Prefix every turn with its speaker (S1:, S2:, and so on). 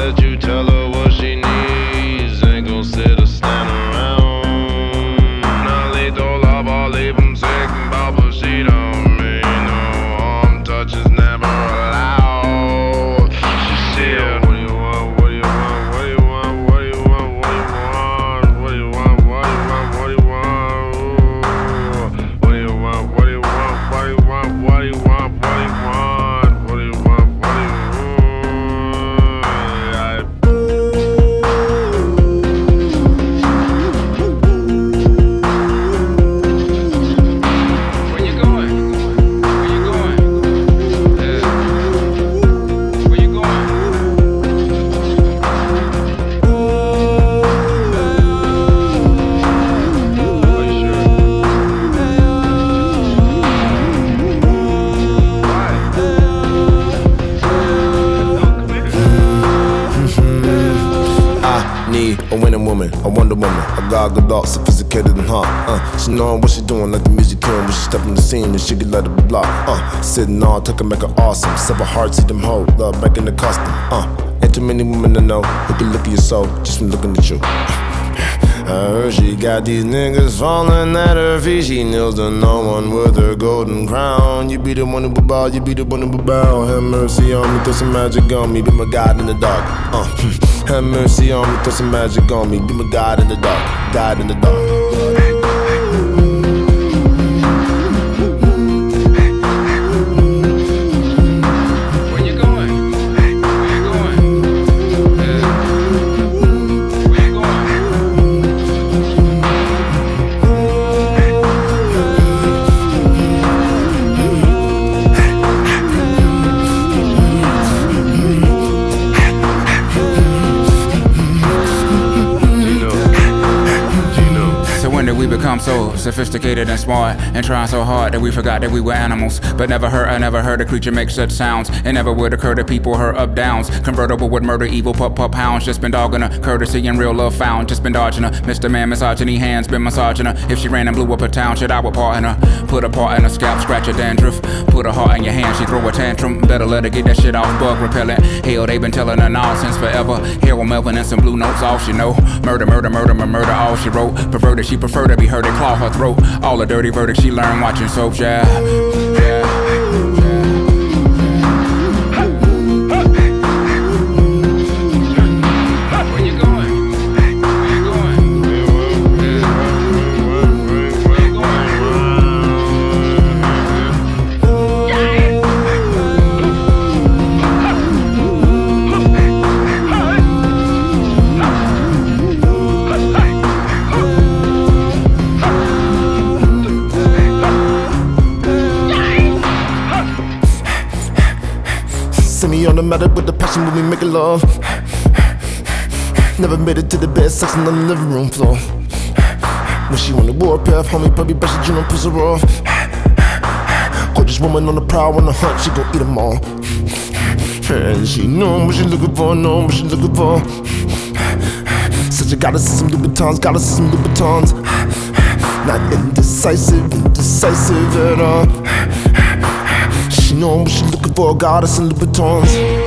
S1: let you tell her what she needs. Ain't gon' sit or stand around. Now lethal love, I'll leave him sick and about, but she don't mean no harm. Touch is never allowed. She said, what do you want, what do you want, what do you want, what do you want, what do you want, what do you want, what do you want, what do you want, what do you want, what do you want, what do you want, what do you want, what do you want, what do you want, what do you want.
S2: Need a winning woman, a Wonder Woman, a God Gadot, sophisticated and hot. She knowin' what she doing, like the music killing. When she step in the scene, and she can let it be blocked. Sitting on, took her, make her awesome. Several hearts, see them hold, love making the custom. Ain't too many women to know who can look at your soul just from looking at you. I heard she got these niggas falling at her feet. She kneels to no one with her golden crown. You be the one who will bow, you be the one who will bow. Have mercy on me, throw some magic on me, be my God in the dark. Have mercy on me, throw some magic on me, be my God in the dark, God in the dark.
S3: We become so sophisticated and smart, and trying so hard that we forgot that we were animals. But never heard a creature make such sounds. It never would occur to people her up downs. Convertible would murder evil pup hounds. Just been dogging her, courtesy and real love found. Just been dodging her, Mr. Man misogyny hands been massaging her. If she ran and blew up a town, shit I would pardon her. Put a paw in her scalp, scratch her dandruff. Put her heart in your hand, she throw a tantrum. Better let her get that shit off, bug repellent. Hell, they been telling her nonsense forever. Hero Melvin and some blue notes, all she know. Murder, all she wrote. Perverted, she prefer to be heard and claw her throat. All the dirty verdicts she learned watching soaps, yeah.
S2: See me on the matter with the passion when we making love. Never made it to the bed, sex on the living room floor. When she on the warpath, homie, probably best you don't piss her off. Gorgeous woman on the prowl, on the hunt, she gon' eat them all. And she know what she looking for, know what she looking for. Such a goddess in some Louboutins, goddess in some Louboutins. Not indecisive at all. She know what she looking for, goddess in Louboutins.